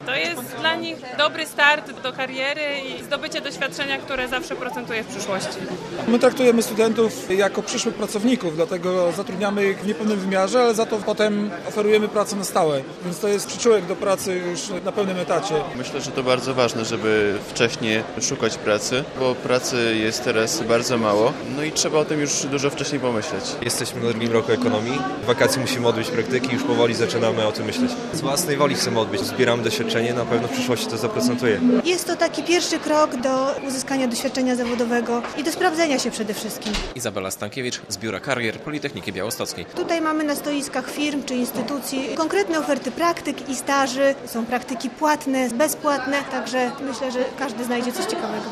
To jest dla nich dobry start do kariery i zdobycie doświadczenia, które zawsze procentuje w przyszłości. My traktujemy studentów jako przyszłych pracowników, dlatego zatrudniamy ich w niepełnym wymiarze, ale za to potem oferujemy pracę na stałe. Więc to jest przyczółek do pracy już na pełnym etacie. Myślę, że to bardzo ważne, żeby wcześniej szukać pracy, bo pracy jest teraz bardzo mało, no i trzeba o tym już dużo wcześniej pomyśleć. Jesteśmy na drugim roku ekonomii, w wakacje musimy odbyć praktyki, już powoli zaczynamy o tym myśleć. Z własnej woli chcemy odbyć, zbieramy doświadczenie, na pewno w przyszłości to zaprocentuje. Jest to taki pierwszy krok do uzyskania doświadczenia zawodowego i do sprawdzenia się przede wszystkim. Izabela Stankiewicz z Biura Karier Politechniki Białostockiej. Tutaj mamy na stoiskach firm czy instytucji konkretne oferty praktyk i staży. Są praktyki płatne, bezpłatne, także myślę, że każdy znajdzie coś ciekawego.